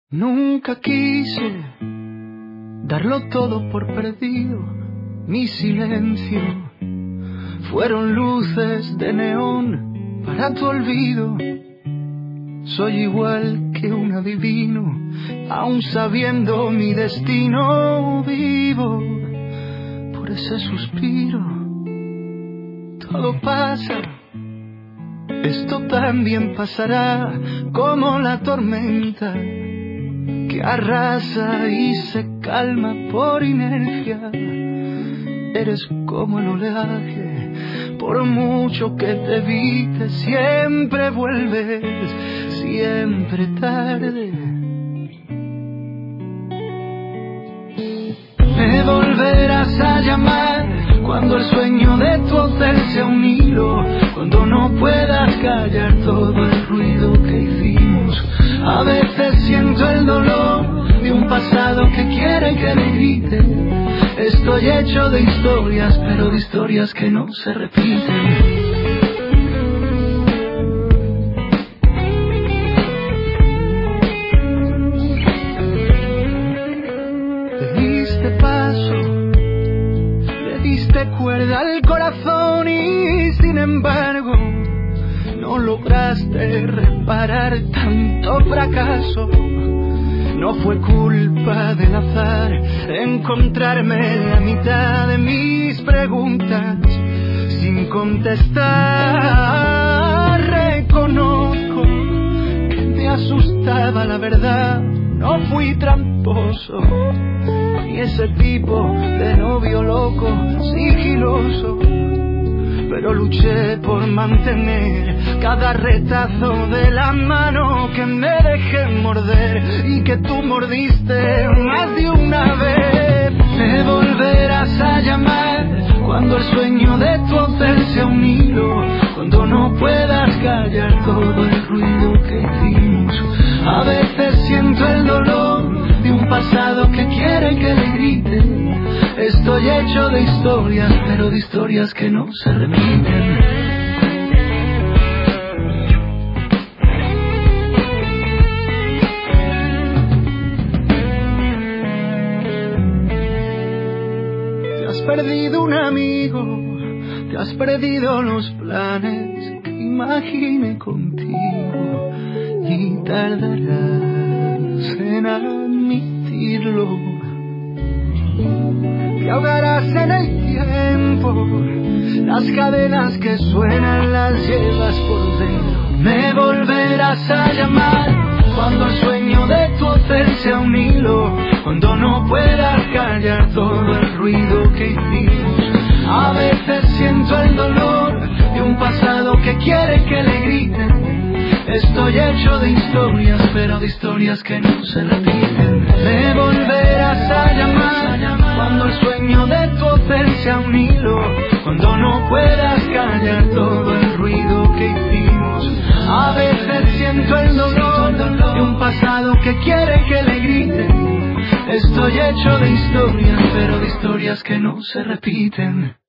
Nunca quise darlo todo por perdido. Mi silencio fueron luces de neón para tu olvido. Soy igual que un adivino, aún sabiendo mi destino. Vivo por ese suspiro. Todo pasa, esto también pasará, como la tormenta que arrasa y se calma por inercia. Eres como el oleaje, por mucho que te evites, siempre vuelves, siempre tarde. Me volverás a llamar cuando el sueño de tu hotel sea un hilo, cuando no puedas callar todo el ruido que hicimos. A veces siento el dolor de un pasado que quiere que le grite. Estoy hecho de historias, pero de historias que no se repiten. Cuerda al corazón y sin embargo no lograste reparar tanto fracaso. No fue culpa del azar encontrarme en la mitad de mis preguntas sin contestar. Reconozco que me asustaba la verdad, no fui tramposo, ni ese tipo de novio loco, sigiloso, pero luché por mantener cada retazo de la mano que me dejé morder y que tú mordiste más de una vez. Me volverás a llamar cuando el sueño de tu hotel sea un hilo, cuando no puedas callar todo el ruido que hicimos. A veces siento el dolor de un pasado que quiere que le grite. Estoy hecho de historias, pero de historias que no se repiten. Te has perdido un amigo, te has perdido los planes que imaginé contigo, y tardarás en admitirlo. Te ahogarás en el tiempo, las cadenas que suenan las llevas por dentro. Me volverás a llamar cuando el sueño de tu hotel sea un hilo, cuando no puedas callar todo el ruido que hicimos. A veces siento el dolor de un pasado que quiere que le griten. Estoy hecho de historias, pero de historias que no se repiten. Me volverás a llamar cuando el sueño de tu hotel sea un hilo, cuando no puedas callar todo el ruido que hicimos. A veces siento el dolor de un pasado que quiere que le griten. Estoy hecho de historias, pero de historias que no se repiten.